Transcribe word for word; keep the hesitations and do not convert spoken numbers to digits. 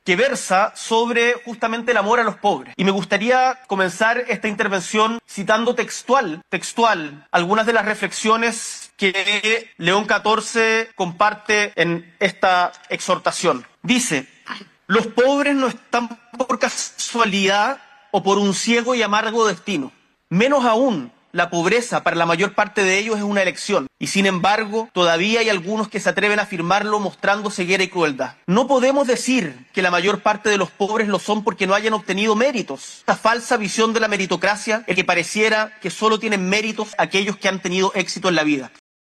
que versa sobre justamente el amor a los pobres. Y me gustaría comenzar esta intervención citando textual, textual, algunas de las reflexiones que León catorce comparte en esta exhortación. Dice: los pobres no están por casualidad o por un ciego y amargo destino. Menos aún, la pobreza para la mayor parte de ellos es una elección. Y sin embargo, todavía hay algunos que se atreven a afirmarlo mostrando ceguera y crueldad. No podemos decir que la mayor parte de los pobres lo son porque no hayan obtenido méritos. Esta falsa visión de la meritocracia, el que pareciera que solo tienen méritos aquellos que han tenido éxito en la vida.